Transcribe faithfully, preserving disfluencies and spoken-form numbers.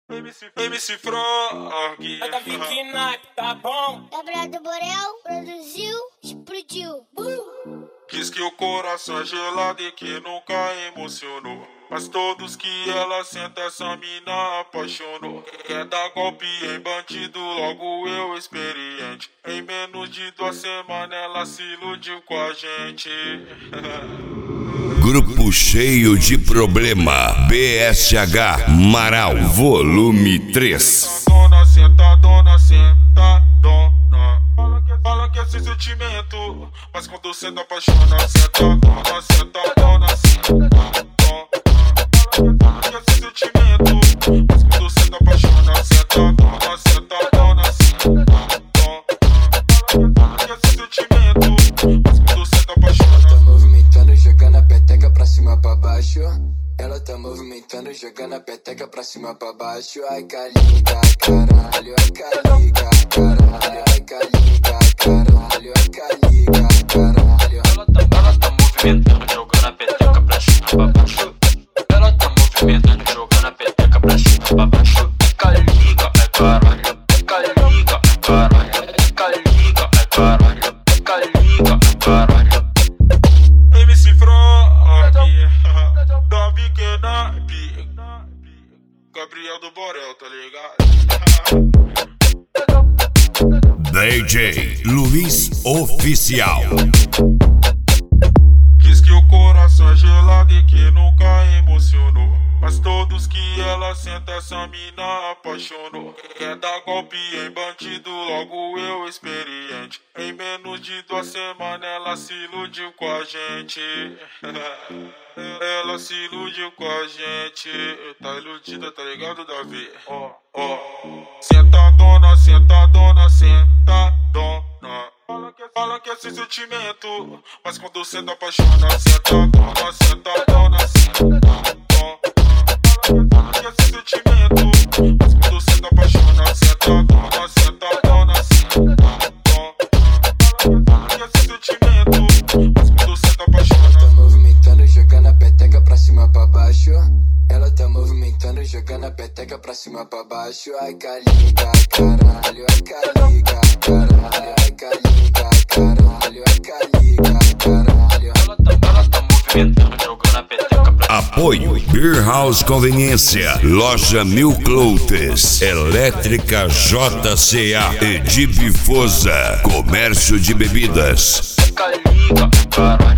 M C, M C Frog. É da Vicky Nike, tá bom? Gabriel do Borel produziu, explodiu. Uh! Diz que o coração é gelado e que nunca emocionou. Mas todos que ela senta, essa mina apaixonou. Quer dar golpe em bandido, logo eu experiente. Em menos de duas semanas ela se iludiu com a gente. Grupo cheio de problema. B S H Marau, volume três. Sentadona, sentadona, sentadona. Fala que, fala que é sem sentimento, mas quando senta apaixona. Sentadona, sentadona, sentadona. Fala que é sem sentimento, mas quando senta apaixona. Sentadona, sentadona, sentadona. Fala que é sem sentimento, mas quando senta apaixona. Ela tá movimentando, jogando a peteca pra cima pra baixo. Ela tá movimentando, jogando a peteca pra cima pra baixo. Ai, caliga, caralho, ai, caliga, caralho, ai, caliga, caralho, ai, caliga, caralho. Ela tá, ela tá movimentando, jogando a peteca pra cima pra baixo. Ela tá movimentando, jogando a peteca pra cima pra baixo. Ai, caliga, ai, caralho, ai, caliga, ai, caralho, ai, caliga, ai, caralho, ai, caliga, ai, caralho. M C Frog, da Vicky Nike, Gabriel do Borel, tá ligado? D J Luiz Oficial. Diz que o coração é gelado e que nunca emocionou. Mas todos que ela senta, essa mina apaixonou. Quer dar golpe em bandido, logo eu experiente. Em menos de duas semanas ela se iludiu com a gente. Ela se iludiu com a gente. Tá iludida, tá ligado, Davi? Ó, ó. Sentadona, sentadona, sentadona. Fala que, fala que é sem sentimento, mas quando senta apaixona. Sentadona, sentadona, sentadona. Fala que é sem sentimento, mas quando senta apaixona. Sentadona, sentadona, sentadona. Fala que é sem sentimento, mas quando senta apaixona. Ela tá movimentando, jogando a peteca pra cima pra baixo. Ela tá movimentando, jogando a peteca pra cima pra baixo. Ai, caliga, caralho, ai, caliga, caralho, ai, caliga, caralho, ai, caliga, caralho. Ela tá, ela tá movimentando, jogando a peteca pra Apoio Beer House Conveniência, Loja Mil Cloutes, Elétrica J C A, Edip Foza, Comércio de Bebidas. caliga, caralho.